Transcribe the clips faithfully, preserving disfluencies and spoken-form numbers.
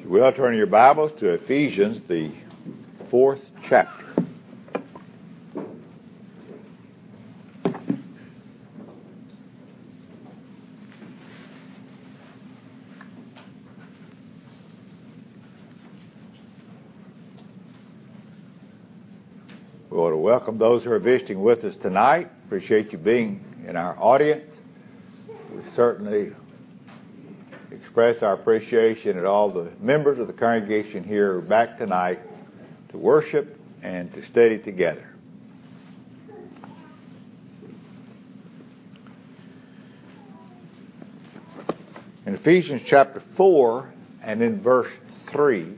Well, turn your Bibles to Ephesians, the fourth chapter. We want to welcome those who are visiting with us tonight. Appreciate you being in our audience. We certainly express our appreciation at all the members of the congregation here who are back tonight to worship and to study together. In Ephesians chapter four and in verse three,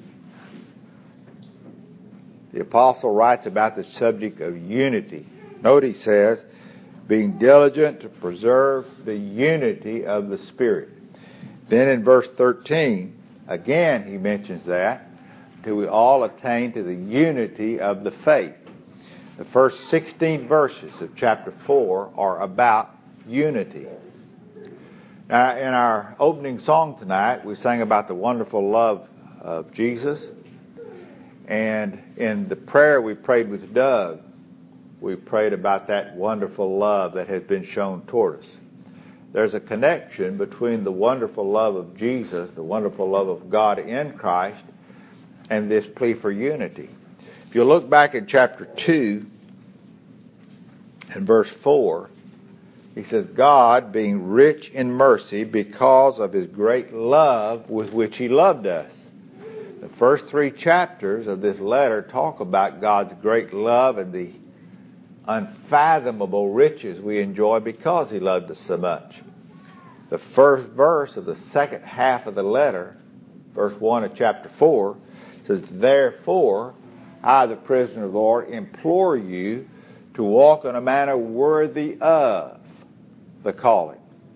the apostle writes about the subject of unity. Note he says, being diligent to preserve the unity of the Spirit. Then in verse thirteen, again he mentions that, till we all attain to the unity of the faith. The first sixteen verses of chapter four are about unity. Now, in our opening song tonight, we sang about the wonderful love of Jesus. And in the prayer we prayed with Doug, we prayed about that wonderful love that has been shown toward us. There's a connection between the wonderful love of Jesus, the wonderful love of God in Christ, and this plea for unity. If you look back in chapter two and verse four, he says, God, being rich in mercy because of his great love with which he loved us. The first three chapters of this letter talk about God's great love and the unfathomable riches we enjoy because he loved us so much. The first verse of the second half of the letter, verse one of chapter four, says, Therefore, I, the prisoner of the Lord, implore you to walk in a manner worthy of the calling.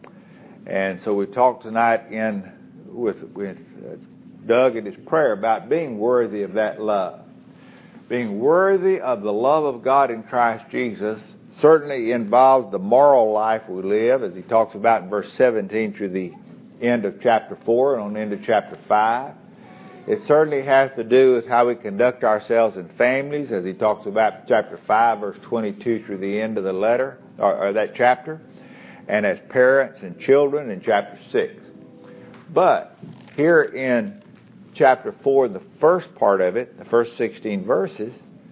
And so we talked tonight in with with uh, Doug in his prayer about being worthy of that love. Being worthy of the love of God in Christ Jesus certainly involves the moral life we live, as he talks about in verse seventeen through the end of chapter four and on the end of chapter five. It certainly has to do with how we conduct ourselves in families, as he talks about in chapter five, verse twenty-two through the end of the letter, or, or that chapter, and as parents and children in chapter six. But here in chapter four, the first part of it, the first sixteen verses,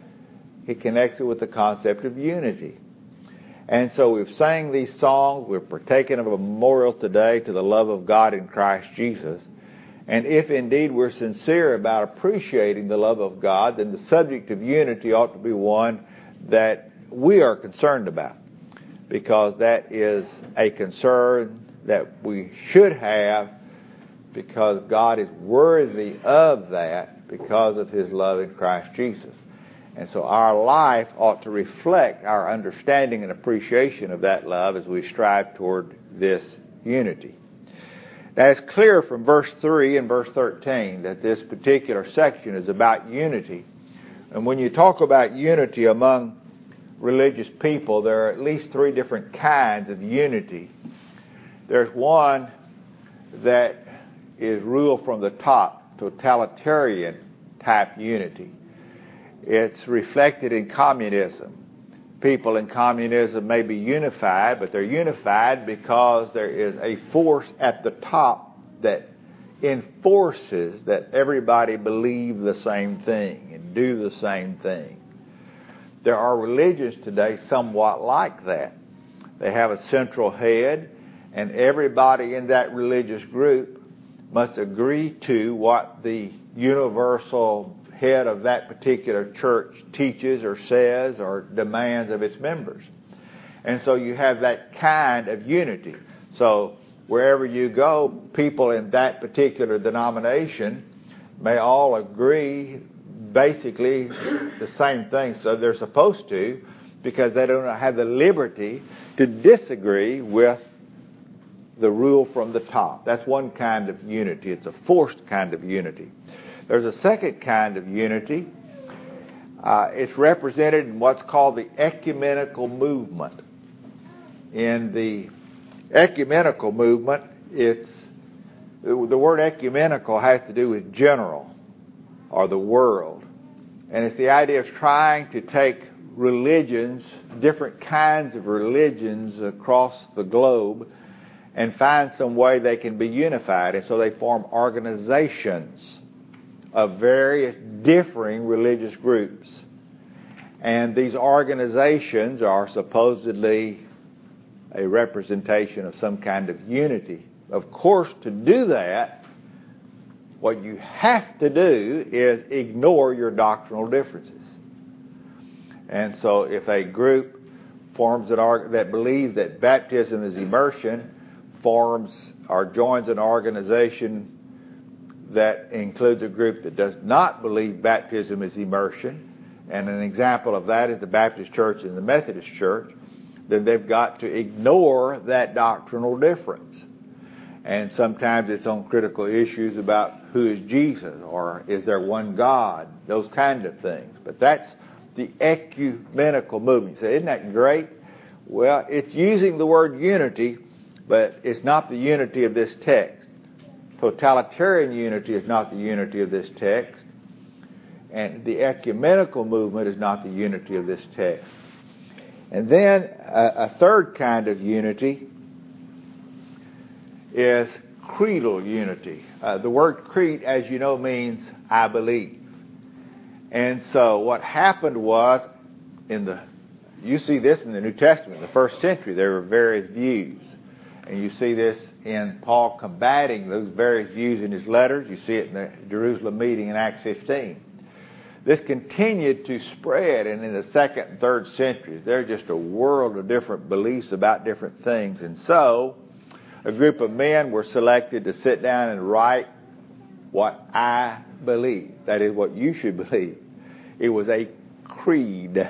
he connects it with the concept of unity. And so we've sang these songs, we're partaking of a memorial today to the love of God in Christ Jesus. And if indeed we're sincere about appreciating the love of God, then the subject of unity ought to be one that we are concerned about, because that is a concern that we should have, because God is worthy of that because of his love in Christ Jesus. And so our life ought to reflect our understanding and appreciation of that love as we strive toward this unity. Now it's clear from verse three and verse thirteen that this particular section is about unity. And when you talk about unity among religious people, there are at least three different kinds of unity. There's one that is rule from the top, totalitarian type unity. It's reflected in communism. People in communism may be unified, but they're unified because there is a force at the top that enforces that everybody believe the same thing and do the same thing. There are religions today somewhat like that. They have a central head, and everybody in that religious group must agree to what the universal head of that particular church teaches or says or demands of its members. And so you have that kind of unity. So wherever you go, people in that particular denomination may all agree basically the same thing. So they're supposed to, because they don't have the liberty to disagree with the rule from the top. That's one kind of unity. It's a forced kind of unity. There's a second kind of unity. Uh, it's represented in what's called the ecumenical movement. In the ecumenical movement, it's The word ecumenical has to do with general or the world. And it's the idea of trying to take religions, different kinds of religions across the globe, and find some way they can be unified. And so they form organizations of various differing religious groups. And these organizations are supposedly a representation of some kind of unity. Of course, to do that, what you have to do is ignore your doctrinal differences. And so if a group forms an org- that believes that baptism is immersion, forms or joins an organization that includes a group that does not believe baptism is immersion, and an example of that is the Baptist Church and the Methodist Church, then they've got to ignore that doctrinal difference. And sometimes it's on critical issues about who is Jesus, or is there one God, those kind of things. But that's the ecumenical movement. So isn't that great? Well, it's using the word unity, but it's not the unity of this text. Totalitarian unity is not the unity of this text. And the ecumenical movement is not the unity of this text. And then a, a third kind of unity is creedal unity. Uh, the word creed, as you know, means I believe. And so what happened was, in the you see this in the New Testament, the first century, there were various views. And you see this in Paul combating those various views in his letters. You see it in the Jerusalem meeting in Acts fifteen. This continued to spread, and in the second and third centuries, there's just a world of different beliefs about different things. And so, a group of men were selected to sit down and write what I believe. That is what you should believe. It was a creed.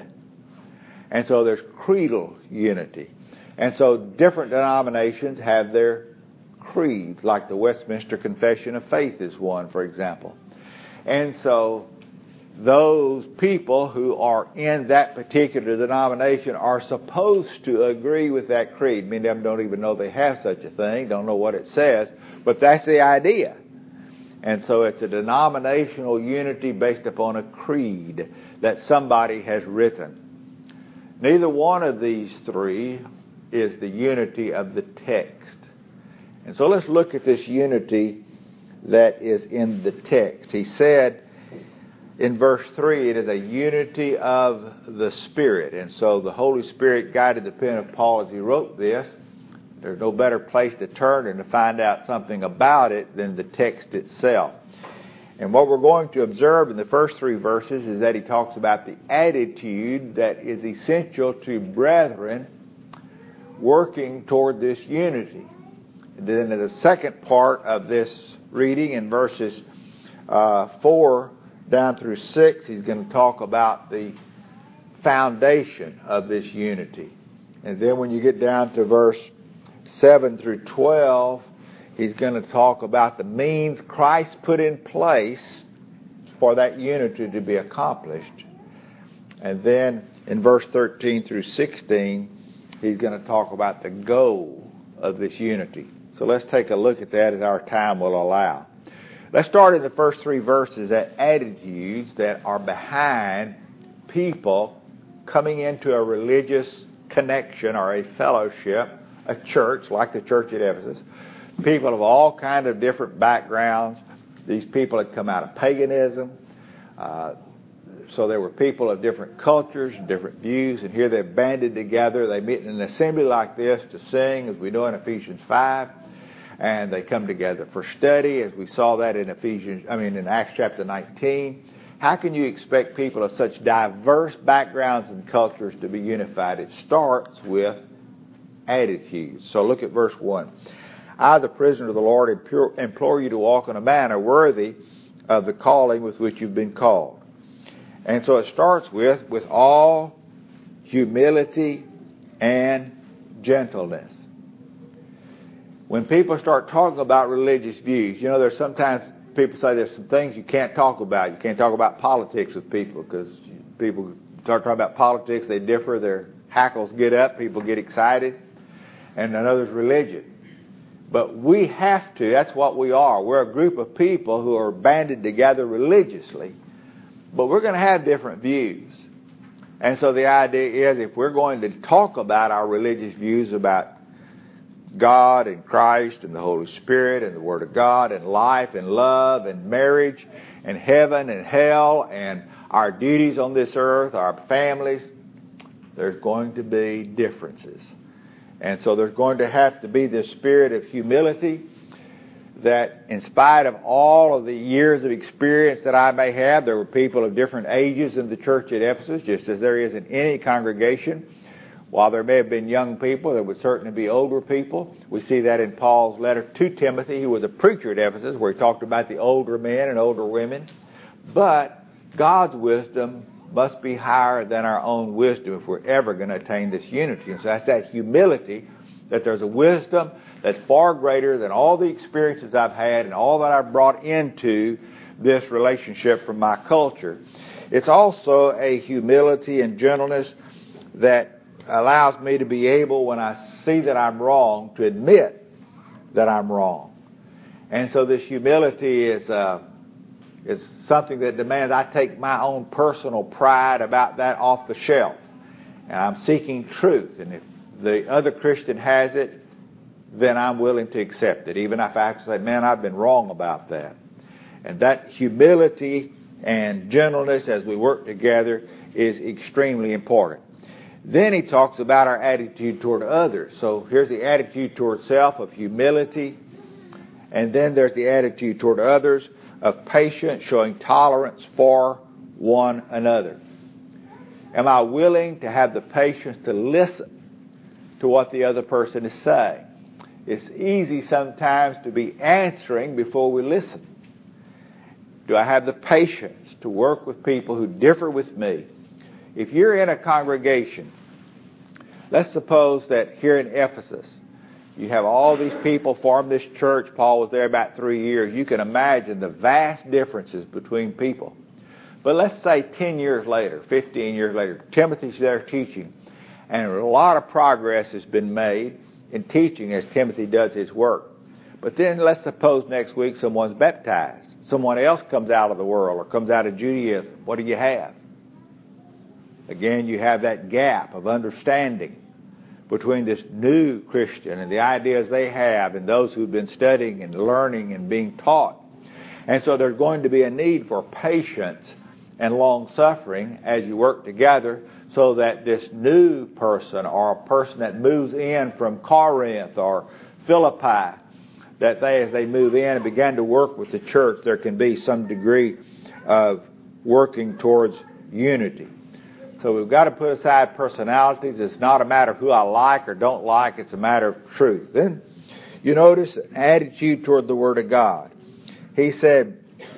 And so there's creedal unity. And so different denominations have their creeds, like the Westminster Confession of Faith is one, for example. And so those people who are in that particular denomination are supposed to agree with that creed. Many of them don't even know they have such a thing, don't know what it says, but that's the idea. And so it's a denominational unity based upon a creed that somebody has written. Neither one of these three is the unity of the text. And so let's look at this unity that is in the text. He said in verse three, it is a unity of the Spirit. And so the Holy Spirit guided the pen of Paul as he wrote this. There's no better place to turn and to find out something about it than the text itself. And what we're going to observe in the first three verses is that he talks about the attitude that is essential to brethren working toward this unity. And then in the second part of this reading, in verses uh, four down through six, he's going to talk about the foundation of this unity. And then when you get down to verse seven through twelve, he's going to talk about the means Christ put in place for that unity to be accomplished. And then in verse thirteen through sixteen, he's going to talk about the goal of this unity. So let's take a look at that as our time will allow. Let's start in the first three verses at attitudes that are behind people coming into a religious connection or a fellowship, a church like the church at Ephesus. People of all kinds of different backgrounds. These people had come out of paganism. Uh, so there were people of different cultures and different views. And here they're banded together. They meet in an assembly like this to sing, as we know in Ephesians five. And they come together for study, as we saw that in Ephesians, I mean in Acts chapter nineteen. How can you expect people of such diverse backgrounds and cultures to be unified? It starts with attitudes. So look at verse one. I, the prisoner of the Lord, implore you to walk in a manner worthy of the calling with which you've been called. And so it starts with, with all humility and gentleness. When people start talking about religious views, you know, there's sometimes people say there's some things you can't talk about. You can't talk about politics with people because people start talking about politics, they differ, their hackles get up, people get excited. And another's religion. But we have to, that's what we are. We're a group of people who are banded together religiously, but we're going to have different views. And so the idea is, if we're going to talk about our religious views about God and Christ and the Holy Spirit and the Word of God and life and love and marriage and heaven and hell and our duties on this earth, our families, there's going to be differences. And so there's going to have to be this spirit of humility that, in spite of all of the years of experience that I may have, there were people of different ages in the church at Ephesus, just as there is in any congregation. While there may have been young people, there would certainly be older people. We see that in Paul's letter to Timothy, who was a preacher at Ephesus, where he talked about the older men and older women. But God's wisdom must be higher than our own wisdom if we're ever going to attain this unity. And so that's that humility, that there's a wisdom that's far greater than all the experiences I've had and all that I've brought into this relationship from my culture. It's also a humility and gentleness that allows me to be able, when I see that I'm wrong, to admit that I'm wrong. And so this humility is uh, is something that demands I take my own personal pride about that off the shelf. And I'm seeking truth. And if the other Christian has it, then I'm willing to accept it, even if I have to say, man, I've been wrong about that. And that humility and gentleness as we work together is extremely important. Then he talks about our attitude toward others. So here's the attitude toward self of humility. And then there's the attitude toward others of patience, showing tolerance for one another. Am I willing to have the patience to listen to what the other person is saying? It's easy sometimes to be answering before we listen. Do I have the patience to work with people who differ with me? If you're in a congregation, let's suppose that here in Ephesus, you have all these people form this church. Paul was there about three years. You can imagine the vast differences between people. But let's say ten years later, fifteen years later, Timothy's there teaching, and a lot of progress has been made in teaching as Timothy does his work. But then let's suppose next week someone's baptized. Someone else comes out of the world or comes out of Judaism. What do you have? Again, you have that gap of understanding between this new Christian and the ideas they have and those who've been studying and learning and being taught. And so there's going to be a need for patience and long-suffering as you work together, so that this new person or a person that moves in from Corinth or Philippi, that they, as they move in and begin to work with the church, there can be some degree of working towards unity. So we've got to put aside personalities. It's not a matter of who I like or don't like. It's a matter of truth. Then you notice an attitude toward the Word of God. He said,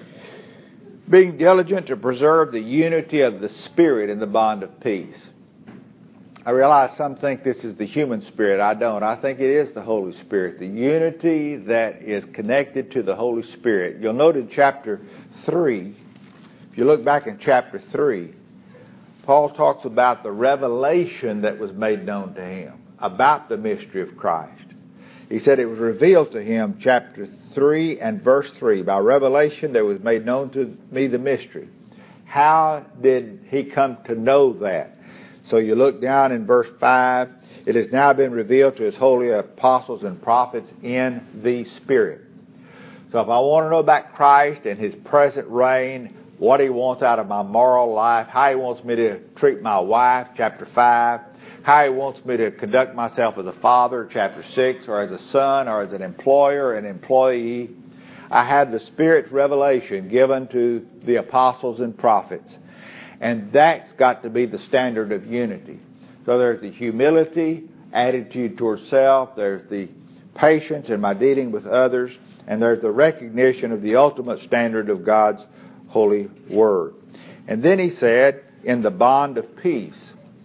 being diligent to preserve the unity of the Spirit in the bond of peace. I realize some think this is the human spirit. I don't. I think it is the Holy Spirit. The unity that is connected to the Holy Spirit. You'll note in chapter three, if you look back in chapter three, Paul talks about the revelation that was made known to him about the mystery of Christ. He said it was revealed to him, chapter three and verse three. By revelation there was made known to me the mystery. How did he come to know that? So you look down in verse five. It has now been revealed to his holy apostles and prophets in the Spirit. So if I want to know about Christ and his present reign, what he wants out of my moral life, how he wants me to treat my wife, chapter five, how he wants me to conduct myself as a father, chapter six, or as a son, or as an employer, an employee, I have the Spirit's revelation given to the apostles and prophets. And that's got to be the standard of unity. So there's the humility, attitude towards self, there's the patience in my dealing with others, and there's the recognition of the ultimate standard of God's holy word. And then he said, in the bond of peace.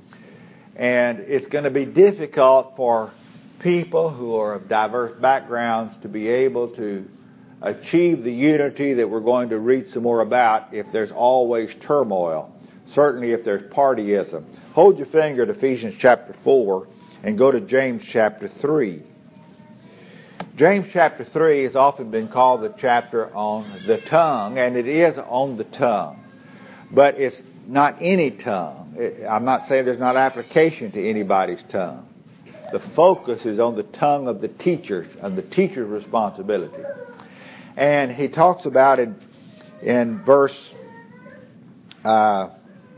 And it's going to be difficult for people who are of diverse backgrounds to be able to achieve the unity that we're going to read some more about if there's always turmoil. Certainly if there's partyism. Hold your finger at Ephesians chapter four and go to James chapter three. James chapter three has often been called the chapter on the tongue, and it is on the tongue. But it's not any tongue. I'm not saying there's not application to anybody's tongue. The focus is on the tongue of the teachers, and the teacher's responsibility. And he talks about it in verse uh,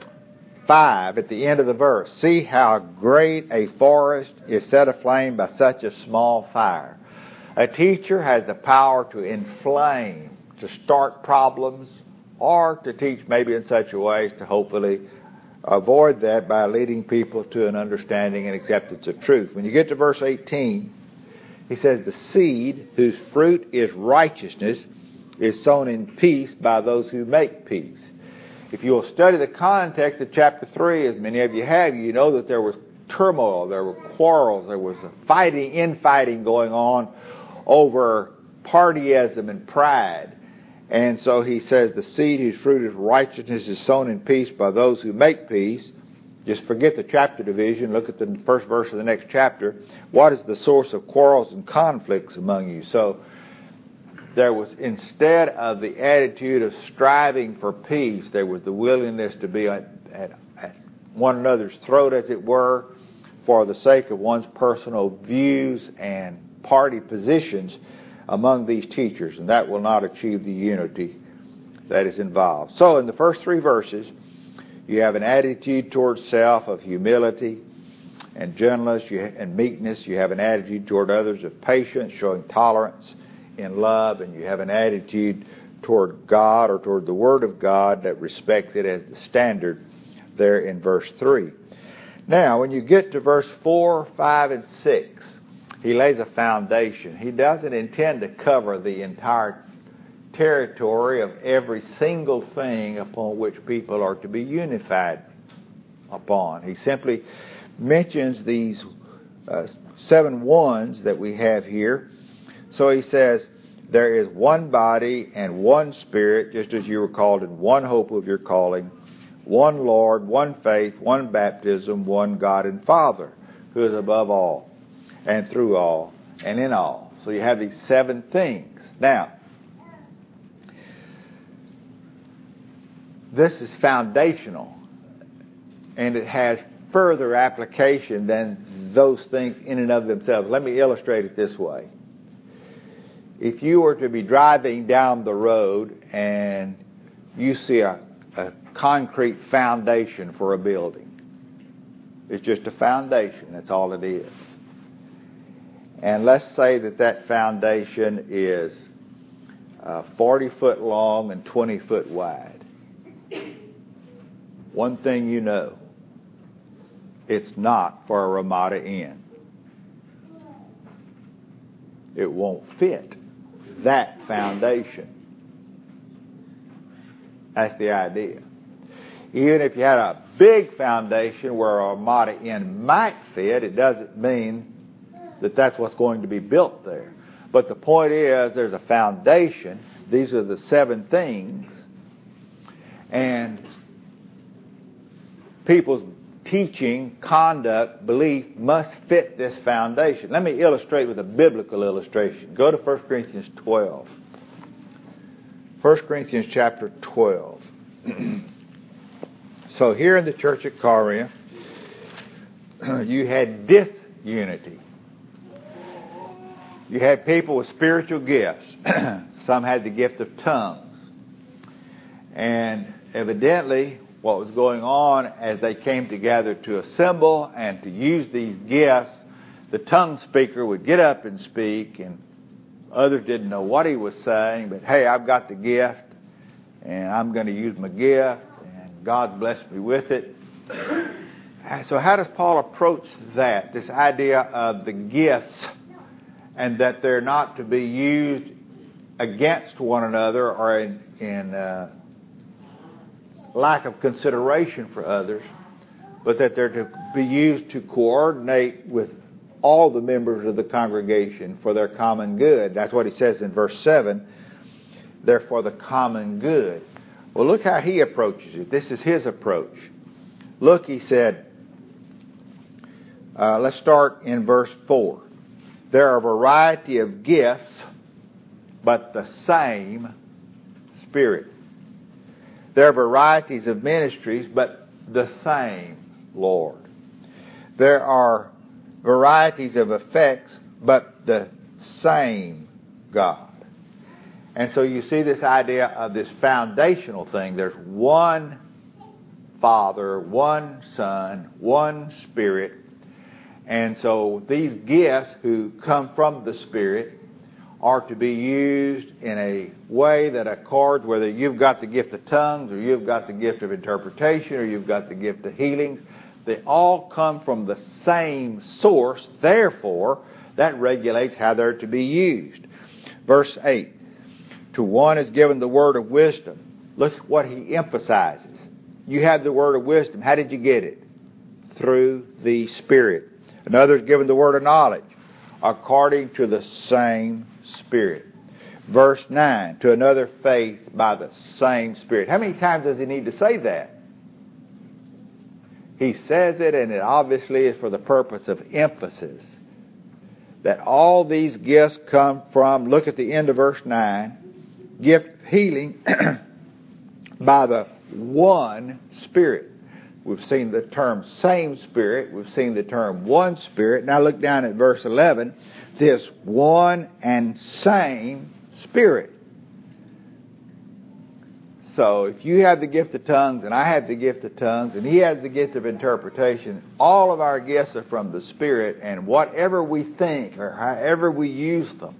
five, at the end of the verse. See how great a forest is set aflame by such a small fire. A teacher has the power to inflame, to start problems, or to teach maybe in such a way as to hopefully avoid that by leading people to an understanding and acceptance of truth. When you get to verse eighteen, he says, the seed whose fruit is righteousness is sown in peace by those who make peace. If you will study the context of chapter three, as many of you have, you know that there was turmoil, there were quarrels, there was a fighting, infighting going on over partyism and pride. And so he says, the seed whose fruit is righteousness is sown in peace by those who make peace. Just forget the chapter division. Look at the first verse of the next chapter. What is the source of quarrels and conflicts among you? So there was, instead of the attitude of striving for peace, there was the willingness to be at, at, at one another's throat, as it were, for the sake of one's personal views and party positions among these teachers, and that will not achieve the unity that is involved. So in the first three verses, you have an attitude towards self of humility and gentleness and meekness. You have an attitude toward others of patience, showing tolerance in love, and you have an attitude toward God or toward the Word of God that respects it as the standard there in verse three. Now, when you get to verse four, five, and six, he lays a foundation. He doesn't intend to cover the entire territory of every single thing upon which people are to be unified upon. He simply mentions these uh, seven ones that we have here. So he says, there is one body and one Spirit, just as you were called in one hope of your calling, one Lord, one faith, one baptism, one God and Father, who is above all, and through all, and in all. So you have these seven things. Now, this is foundational, and it has further application than those things in and of themselves. Let me illustrate it this way. If you were to be driving down the road and you see a, a concrete foundation for a building, it's just a foundation, that's all it is. And let's say that that foundation is uh, forty foot long and twenty foot wide. One thing you know, it's not for a Ramada Inn. It won't fit that foundation. That's the idea. Even if you had a big foundation where a Ramada Inn might fit, it doesn't mean that that's what's going to be built there. But the point is, there's a foundation. These are the seven things. And people's teaching, conduct, belief must fit this foundation. Let me illustrate with a biblical illustration. Go to First Corinthians twelve. First Corinthians chapter twelve. So here in the church at Corinth, you had disunity. You had people with spiritual gifts. Some had the gift of tongues. And evidently, what was going on as they came together to assemble and to use these gifts, the tongue speaker would get up and speak, and others didn't know what he was saying, but hey, I've got the gift, and I'm going to use my gift, and God's blessed me with it. So how does Paul approach that, this idea of the gifts, and that they're not to be used against one another or in, in uh, lack of consideration for others, but that they're to be used to coordinate with all the members of the congregation for their common good? That's what he says in verse seven. They're for the common good. Well, look how he approaches it. This is his approach. Look, he said, uh, let's start in verse four. There are a variety of gifts, but the same Spirit. There are varieties of ministries, but the same Lord. There are varieties of effects, but the same God. And so you see this idea of this foundational thing. There's one Father, one Son, one Spirit. And so these gifts who come from the Spirit are to be used in a way that accords, whether you've got the gift of tongues or you've got the gift of interpretation or you've got the gift of healings. They all come from the same source. Therefore, that regulates how they're to be used. Verse eight. To one is given the word of wisdom. Look what he emphasizes. You have the word of wisdom. How did you get it? Through the Spirit. Another is given the word of knowledge, according to the same Spirit. Verse nine. To another faith by the same Spirit. How many times does he need to say that? He says it, and it obviously is for the purpose of emphasis. That all these gifts come from, look at the end of verse nine, gift of healing by the one Spirit. We've seen the term same Spirit. We've seen the term one Spirit. Now look down at verse eleven. This one and same Spirit. So if you have the gift of tongues and I have the gift of tongues and he has the gift of interpretation, all of our gifts are from the Spirit, and whatever we think or however we use them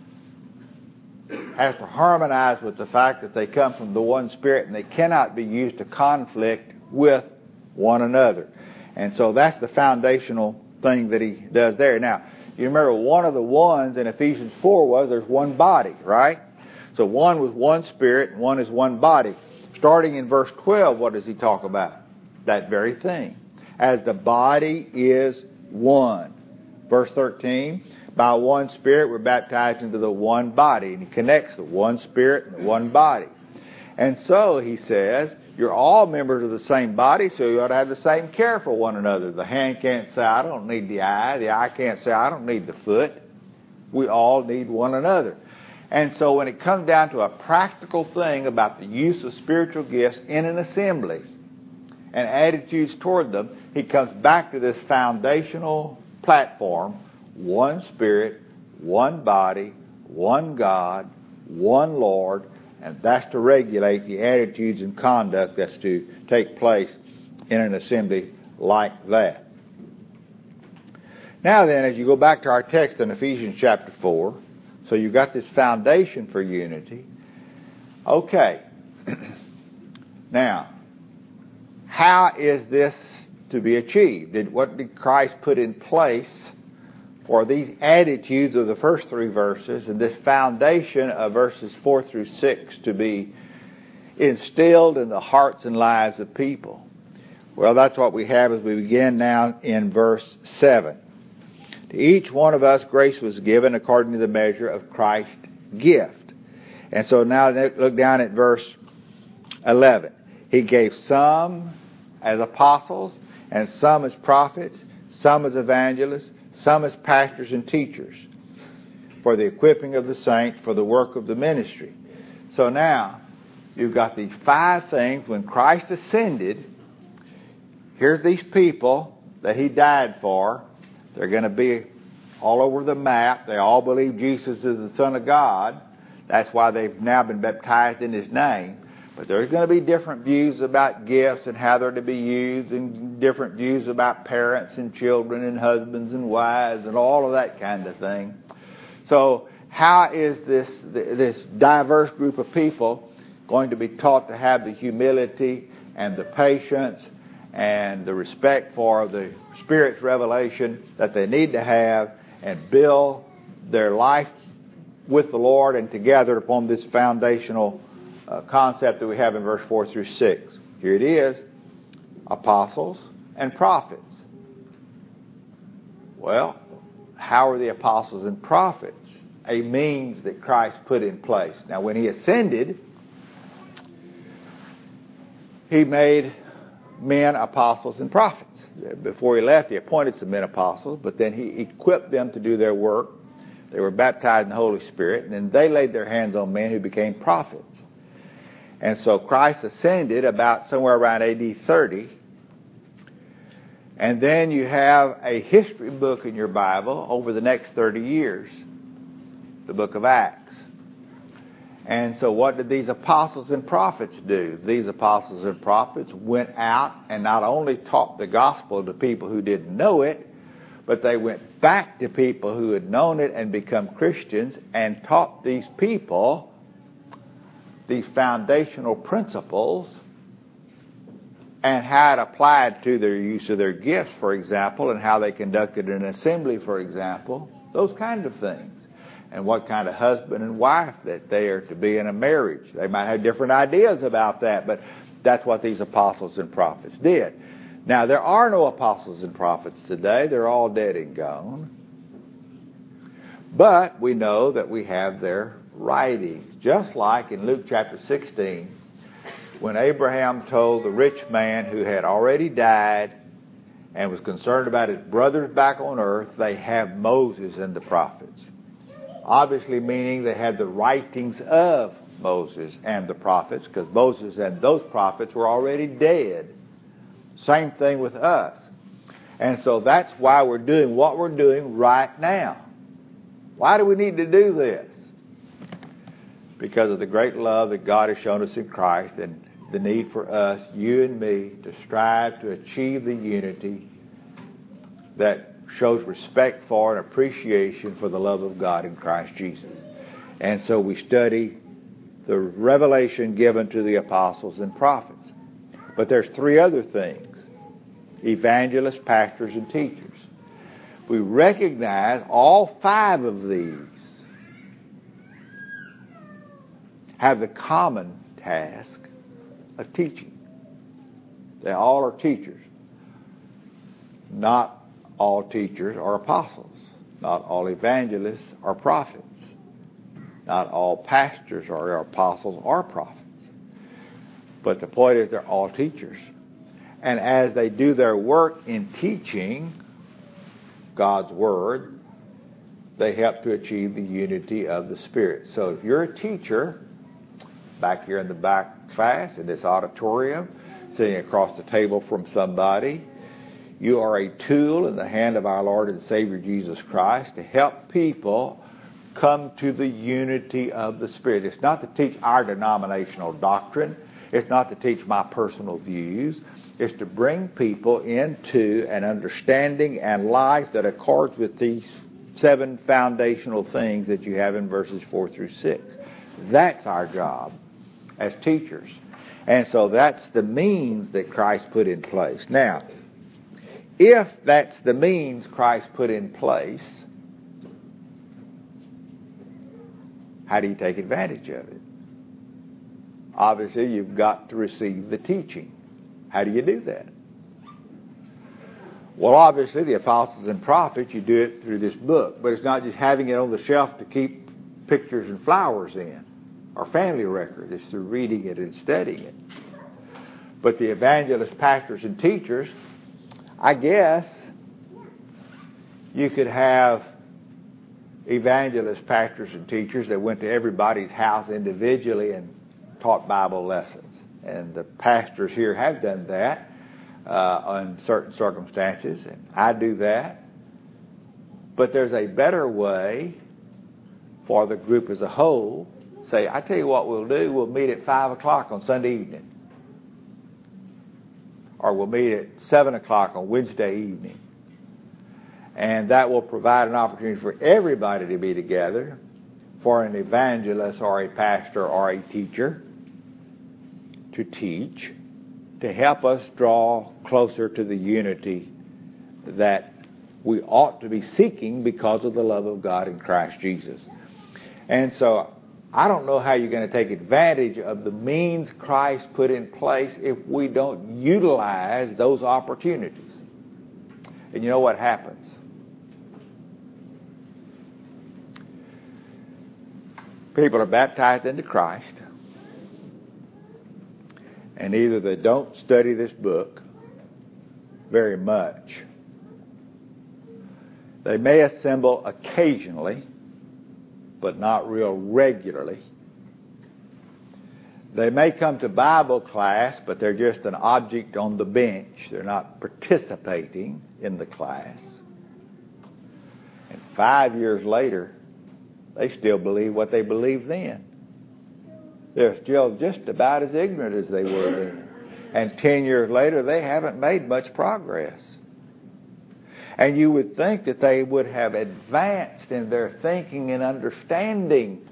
has to harmonize with the fact that they come from the one Spirit and they cannot be used to conflict with one another. And so that's the foundational thing that he does there. Now, you remember one of the ones in Ephesians four was there's one body, right? So one was one Spirit, and one is one body. Starting in verse twelve, what does he talk about? That very thing. As the body is one. Verse thirteen, by one Spirit we're baptized into the one body. And he connects the one Spirit and the one body. And so he says, you're all members of the same body, so you ought to have the same care for one another. The hand can't say, I don't need the eye. The eye can't say, I don't need the foot. We all need one another. And so when it comes down to a practical thing about the use of spiritual gifts in an assembly and attitudes toward them, he comes back to this foundational platform: one Spirit, one body, one God, one Lord, and that's to regulate the attitudes and conduct that's to take place in an assembly like that. Now then, as you go back to our text in Ephesians chapter four, so you've got this foundation for unity. Okay. Now, how is this to be achieved? Did, what did Christ put in place for these attitudes of the first three verses and this foundation of verses four through six to be instilled in the hearts and lives of people? Well, that's what we have as we begin now in verse seven. To each one of us grace was given according to the measure of Christ's gift. And so now look down at verse eleven. He gave some as apostles, and some as prophets, some as evangelists, some as pastors and teachers, for the equipping of the saints, for the work of the ministry. So now, you've got these five things. When Christ ascended, here's these people that he died for. They're going to be all over the map. They all believe Jesus is the Son of God. That's why they've now been baptized in his name. But there's going to be different views about gifts and how they're to be used, and different views about parents and children and husbands and wives and all of that kind of thing. So how is this this diverse group of people going to be taught to have the humility and the patience and the respect for the Spirit's revelation that they need to have, and build their life with the Lord and together upon this foundational uh, concept that we have in verse four through six? Here it is: apostles and prophets. Well, how are the apostles and prophets? A means that Christ put in place. Now, when he ascended, he made men apostles and prophets. Before he left, he appointed some men apostles, but then he equipped them to do their work They were baptized in the Holy Spirit, and then they laid their hands on men who became prophets. And so Christ ascended about somewhere around A D thirty. And then you have a history book in your Bible over the next thirty years, the book of Acts. And so what did these apostles and prophets do? These apostles and prophets went out and not only taught the gospel to people who didn't know it, but they went back to people who had known it and become Christians and taught these people these foundational principles and how it applied to their use of their gifts, for example, and how they conducted an assembly, for example, those kind of things. And what kind of husband and wife that they are to be in a marriage. They might have different ideas about that, but that's what these apostles and prophets did. Now, there are no apostles and prophets today. They're all dead and gone. But we know that we have their writings, just like in Luke chapter sixteen, when Abraham told the rich man who had already died and was concerned about his brothers back on earth, they have Moses and the prophets. Obviously meaning they had the writings of Moses and the prophets, because Moses and those prophets were already dead. Same thing with us. And so that's why we're doing what we're doing right now. Why do we need to do this? Because of the great love that God has shown us in Christ and the need for us, you and me, to strive to achieve the unity that shows respect for and appreciation for the love of God in Christ Jesus. And so we study the revelation given to the apostles and prophets. But there's three other things: evangelists, pastors, and teachers. We recognize all five of these have the common task of teaching. They all are teachers. Not all teachers are apostles. Not all evangelists are prophets. Not all pastors are apostles or prophets. But the point is they're all teachers. And as they do their work in teaching God's Word, they help to achieve the unity of the Spirit. So if you're a teacher, back here in the back class, in this auditorium, sitting across the table from somebody, you are a tool in the hand of our Lord and Savior Jesus Christ to help people come to the unity of the Spirit. It's not to teach our denominational doctrine. It's not to teach my personal views. It's to bring people into an understanding and life that accords with these seven foundational things that you have in verses four through six. That's our job as teachers. And so that's the means that Christ put in place. Now, if that's the means Christ put in place, how do you take advantage of it? Obviously, you've got to receive the teaching. How do you do that? Well, obviously, the apostles and prophets, you do it through this book. But it's not just having it on the shelf to keep pictures and flowers in, or family records. It's through reading it and studying it. But the evangelists, pastors, and teachers, I guess you could have evangelists, pastors, and teachers that went to everybody's house individually and taught Bible lessons. And the pastors here have done that uh, in certain circumstances, and I do that. But there's a better way for the group as a whole. Say, I tell you what we'll do, we'll meet at five o'clock on Sunday evening. Or we'll meet at seven o'clock on Wednesday evening. And that will provide an opportunity for everybody to be together, for an evangelist or a pastor or a teacher to teach, to help us draw closer to the unity that we ought to be seeking because of the love of God in Christ Jesus. And so I don't know how you're going to take advantage of the means Christ put in place if we don't utilize those opportunities. And you know what happens? People are baptized into Christ, and either they don't study this book very much. They may assemble occasionally, but not real regularly. They may come to Bible class, but they're just an object on the bench. They're not participating in the class. And five years later, they still believe what they believed then. They're still just about as ignorant as they were then. And ten years later, they haven't made much progress. And you would think that they would have advanced in their thinking and understanding.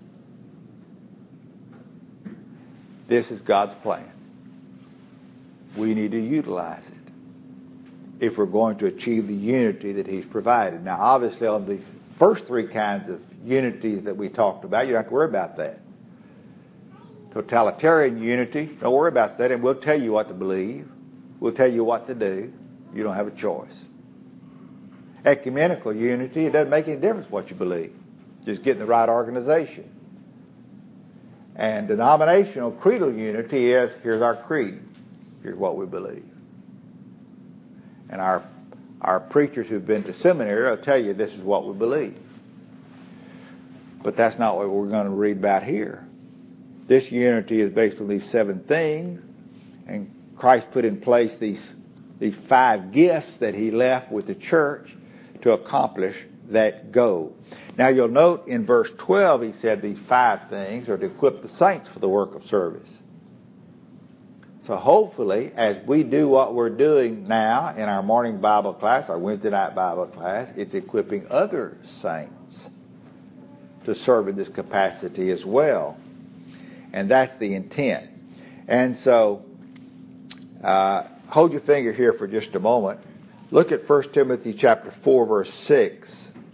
This is God's plan. We need to utilize it if we're going to achieve the unity that He's provided. Now, obviously, on these first three kinds of unity that we talked about, you don't have to worry about that. Totalitarian unity, don't worry about that, and we'll tell you what to believe. We'll tell you what to do. You don't have a choice. Ecumenical unity, it doesn't make any difference what you believe. Just get in the right organization. And denominational creedal unity is, here's our creed. Here's what we believe. And our our preachers who've been to seminary will tell you this is what we believe. But that's not what we're going to read about here. This unity is based on these seven things, and Christ put in place these, these five gifts that He left with the church to accomplish that goal. Now you'll note in verse twelve, He said these five things are to equip the saints for the work of service. So hopefully, as we do what we're doing now in our morning Bible class, our Wednesday night Bible class, it's equipping other saints to serve in this capacity as well. And that's the intent. And so, uh, hold your finger here for just a moment. Look at First Timothy chapter four, verse six.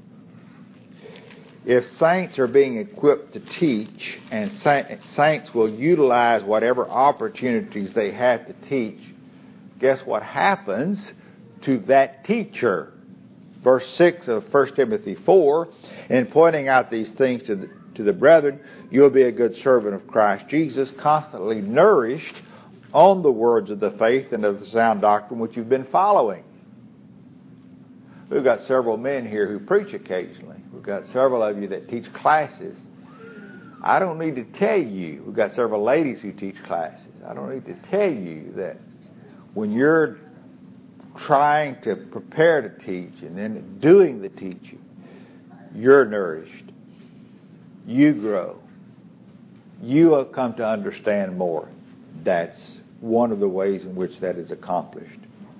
If saints are being equipped to teach, and saints will utilize whatever opportunities they have to teach, guess what happens to that teacher? Verse six of First Timothy four, in pointing out these things to the, to the brethren, you'll be a good servant of Christ Jesus, constantly nourished on the words of the faith and of the sound doctrine which you've been following. We've got several men here who preach occasionally. We've got several of you that teach classes. I don't need to tell you. We've got several ladies who teach classes. I don't need to tell you that when you're trying to prepare to teach and then doing the teaching, you're nourished. You grow. You have come to understand more. That's one of the ways in which that is accomplished.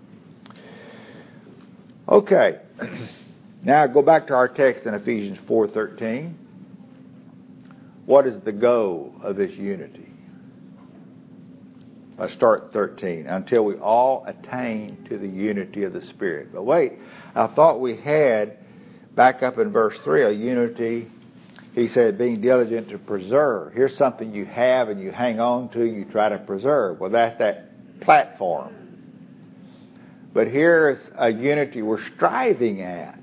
Okay, now go back to our text in Ephesians four thirteen. What is the goal of this unity? Let's start thirteen. Until we all attain to the unity of the Spirit. But wait, I thought we had, back up in verse three, a unity, he said, being diligent to preserve. Here's something you have and you hang on to, you try to preserve. Well, that's that platform. But here's a unity we're striving at.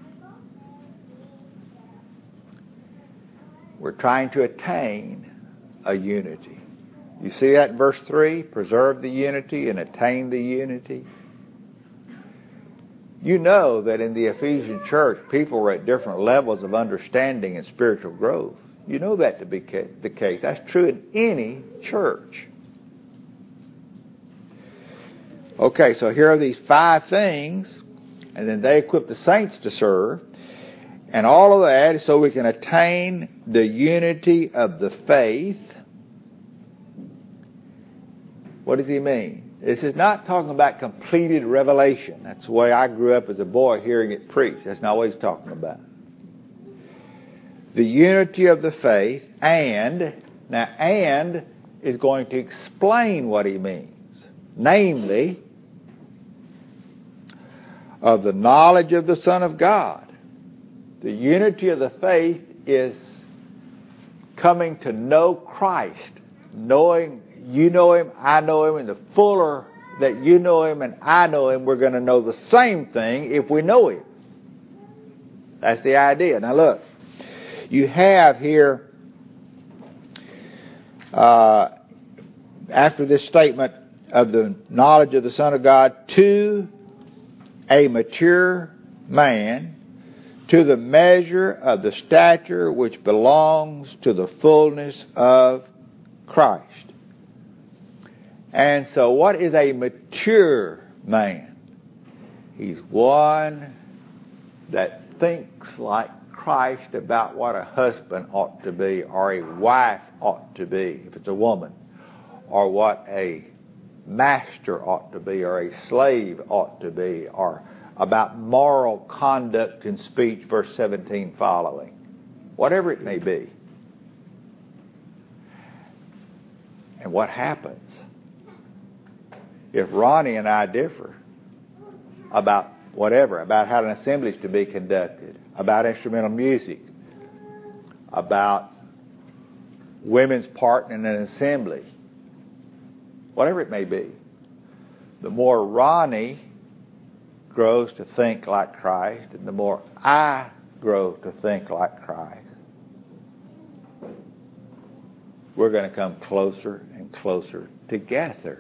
We're trying to attain a unity. You see that in verse three? Preserve the unity and attain the unity. You know that in the Ephesian church, people were at different levels of understanding and spiritual growth. You know that to be the case. That's true in any church. Okay, so here are these five things, and then they equip the saints to serve. And all of that is so we can attain the unity of the faith. What does he mean? This is not talking about completed revelation. That's the way I grew up as a boy hearing it preached. That's not what he's talking about. The unity of the faith, and, now and is going to explain what he means. Namely, of the knowledge of the Son of God. The unity of the faith is coming to know Christ. Knowing you know Him, I know Him, and the fuller that you know Him and I know Him, we're going to know the same thing if we know Him. That's the idea. Now look, you have here, uh, after this statement of the knowledge of the Son of God, to a mature man, to the measure of the stature which belongs to the fullness of Christ. And so what is a mature man? He's one that thinks like Christ about what a husband ought to be, or a wife ought to be, if it's a woman, or what a master ought to be, or a slave ought to be, or about moral conduct and speech, verse seventeen following. Whatever it may be. And what happens if Ronnie and I differ about whatever, about how an assembly is to be conducted, about instrumental music, about women's part in an assembly, whatever it may be? The more Ronnie grows to think like Christ, and the more I grow to think like Christ, we're going to come closer and closer together.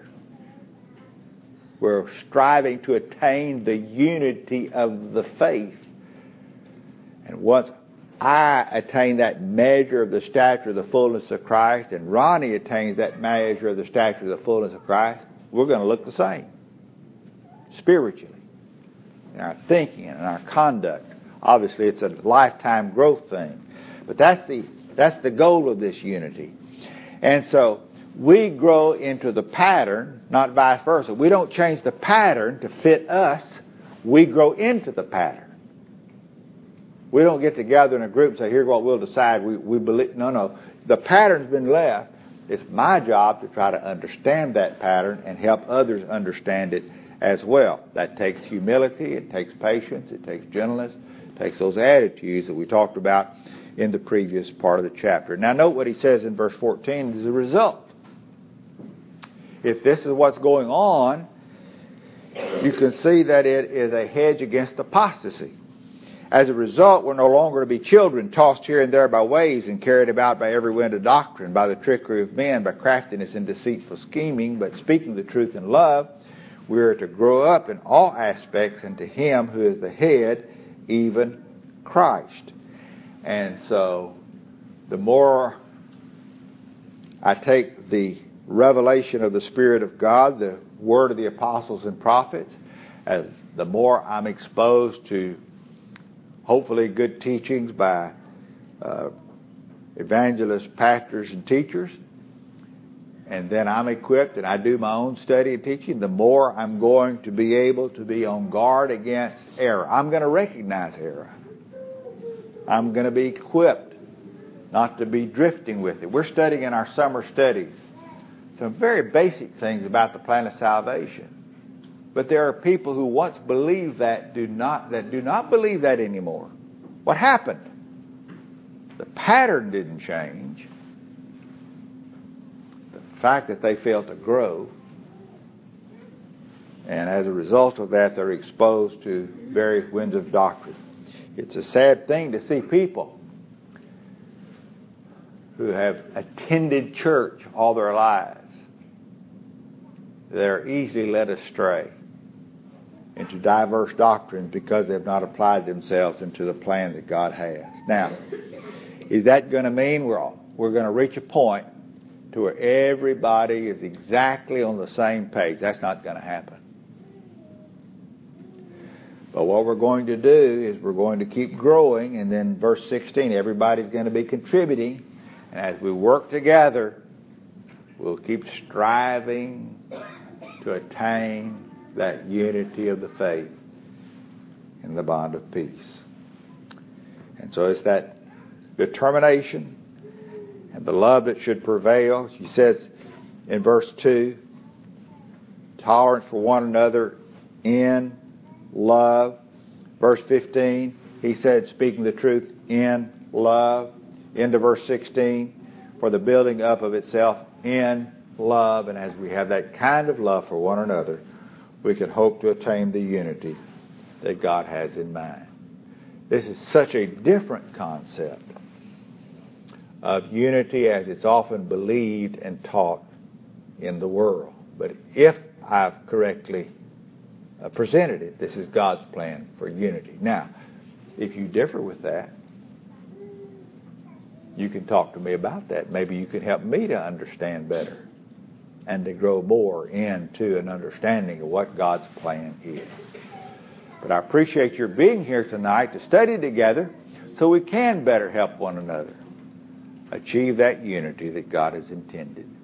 We're striving to attain the unity of the faith. And once I attain that measure of the stature of the fullness of Christ, and Ronnie attains that measure of the stature of the fullness of Christ, we're going to look the same. Spiritually. In our thinking and in our conduct. Obviously, it's a lifetime growth thing. But that's the, that's the goal of this unity. And so, we grow into the pattern, not vice versa. We don't change the pattern to fit us. We grow into the pattern. We don't get together in a group and say, here's what we'll decide. We, we believe. No, no. The pattern's been left. It's my job to try to understand that pattern and help others understand it as well. That takes humility. It takes patience. It takes gentleness. It takes those attitudes that we talked about in the previous part of the chapter. Now note what he says in verse fourteen as a result. If this is what's going on, you can see that it is a hedge against apostasy. As a result, we're no longer to be children, tossed here and there by waves and carried about by every wind of doctrine, by the trickery of men, by craftiness and deceitful scheming, but speaking the truth in love, we are to grow up in all aspects into Him who is the head, even Christ. And so, the more I take the revelation of the Spirit of God, the word of the apostles and prophets, as the more I'm exposed to hopefully good teachings by uh, evangelists, pastors, and teachers, and then I'm equipped and I do my own study and teaching, the more I'm going to be able to be on guard against error. I'm going to recognize error. I'm going to be equipped not to be drifting with it. We're studying in our summer studies some very basic things about the plan of salvation. But there are people who once believed that do not that do not believe that anymore. What happened? The pattern didn't change. The fact that they failed to grow, and as a result of that, they're exposed to various winds of doctrine. It's a sad thing to see people who have attended church all their lives. They're easily led astray into diverse doctrines because they've not applied themselves into the plan that God has. Now, is that going to mean we're all, we're going to reach a point to where everybody is exactly on the same page? That's not going to happen. But what we're going to do is we're going to keep growing, and then verse sixteen, everybody's going to be contributing, and as we work together, we'll keep striving to attain that unity of the faith and the bond of peace. And so it's that determination and the love that should prevail. She says in verse two, tolerance for one another in love. Verse fifteen, he said, speaking the truth in love. Into verse sixteen, for the building up of itself in love. And as we have that kind of love for one another, we can hope to attain the unity that God has in mind. This is such a different concept of unity as it's often believed and taught in the world. But if I've correctly uh, presented it, this is God's plan for unity. Now, If you differ with that, you can talk to me about that. Maybe you can help me to understand better and to grow more into an understanding of what God's plan is. But I appreciate your being here tonight to study together so we can better help one another achieve that unity that God has intended.